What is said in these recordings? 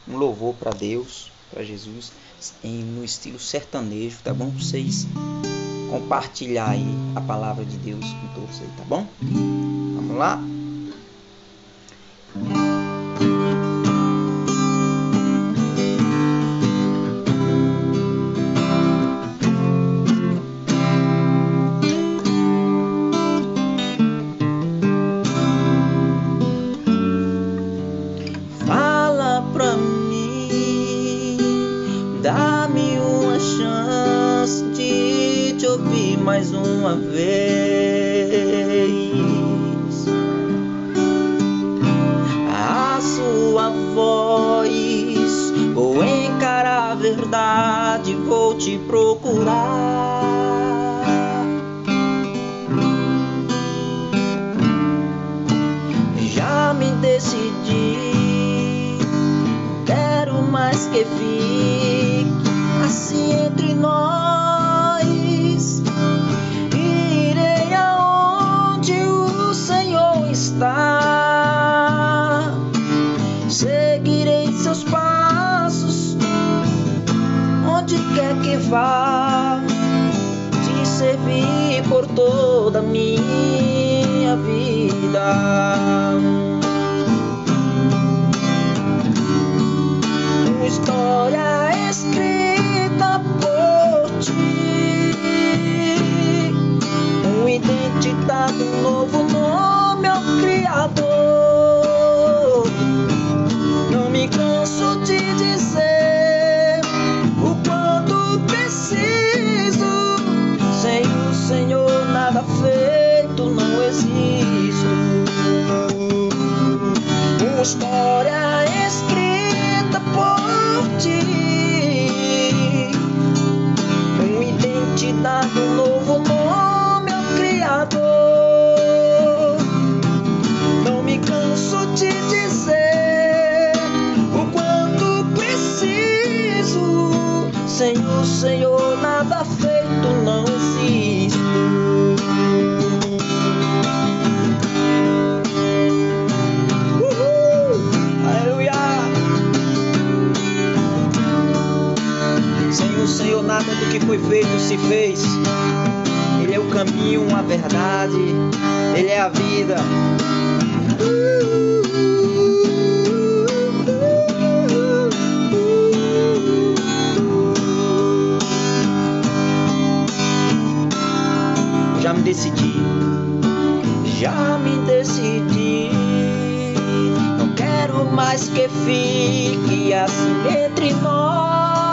um louvor para Deus, para Jesus, no estilo sertanejo, tá bom? Pra vocês compartilhar aí a palavra de Deus com todos aí, tá bom? Vamos lá? Dá-me uma chance de te ouvir mais uma vez. A sua voz, vou encarar a verdade, vou te procurar. Já me decidi, quero mais que fique assim entre nós. Irei aonde o Senhor está, seguirei seus passos, onde quer que vá, te servir por toda a minha vida. Uma história escrita por ti, uma identidade, um novo nome ao Criador. Não me canso de dizer o quanto preciso, sem o Senhor nada feito não existo. Uma história escrita por ti, uma identidade, um novo nome ao Criador. Não me canso de dizer o quanto preciso, sem o Senhor nada feito não existe. O Senhor nada do que foi feito se fez. Ele é o caminho, a verdade, Ele é a vida. Já me decidi, não quero mais que fique assim entre nós.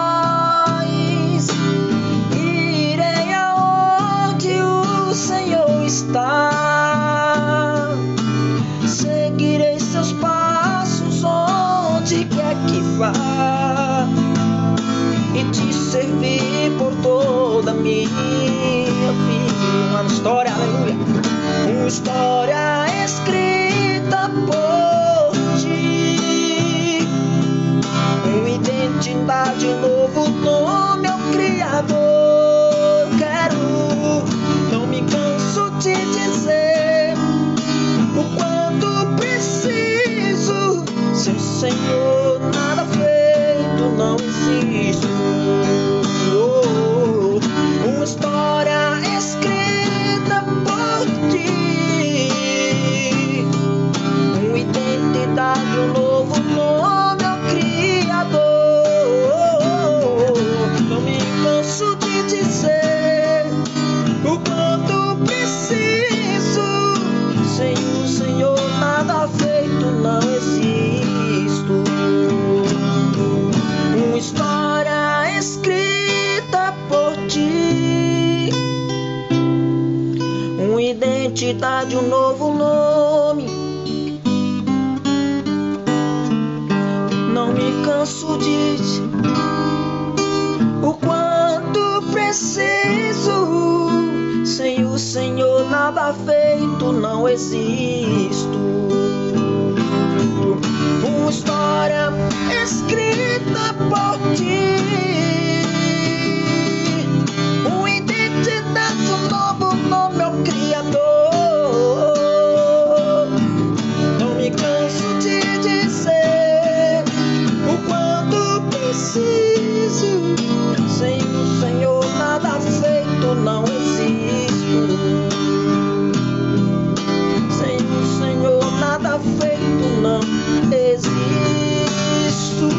Está, seguirei seus passos onde quer que vá, e te servir por toda a minha vida. Uma história, aleluia, uma história escrita por ti, uma identidade, um novo nome ao Criador. Quero, não me canso de dizer o quanto preciso, sem o Senhor nada feito não existe. Uma história escrita por ti, uma identidade, um novo nome ao Criador. Não me canso de dizer o quanto preciso, sem o Senhor nada feito não existo. Uma história escrita por ti, uma identidade, um novo nome. Não me canso de dizer o quanto preciso, sem o Senhor nada feito não existo. Uma história escrita por ti, uma identidade, um novo nome ao Criador. Não me canso de dizer o quanto fez.